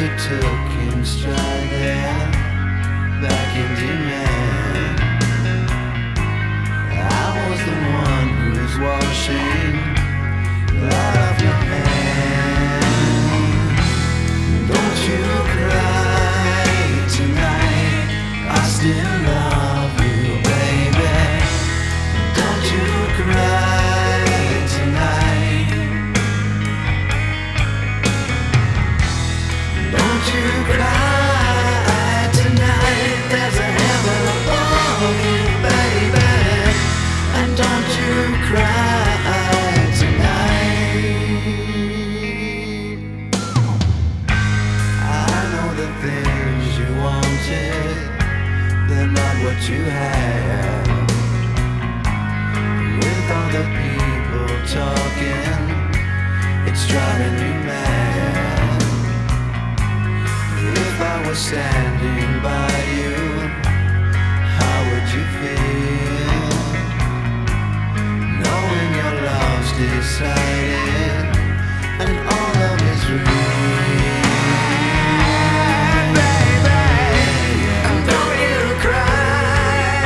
you took in stride there, back in demand. I was the one who was washing blood off your hand. Don't you cry tonight, I still love you, baby. Don't you cry tonight. Don't you cry tonight, there's a heaven above you, baby. And don't you cry tonight. I know the things you wanted, they're not what you have. With all the people talking, it's driving you mad. If I was standing by you, how would you feel? Knowing your love's decided and all of it's real. Baby, and don't you cry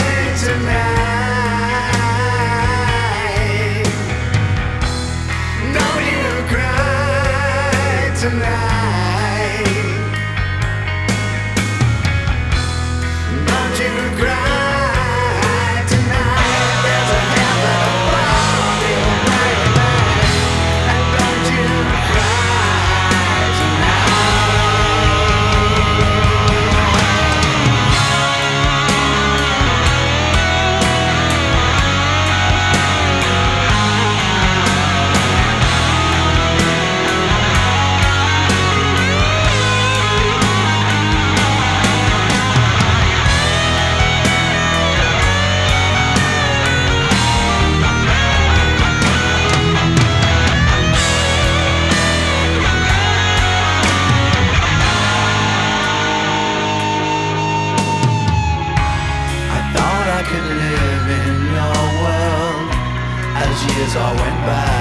tonight. Don't you cry tonight. Don't you cry tonight, there's a heaven above you, baby. And don't you cry could live in your world as years all went by.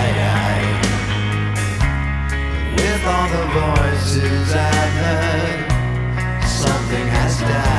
With all the voices I've heard, something has died.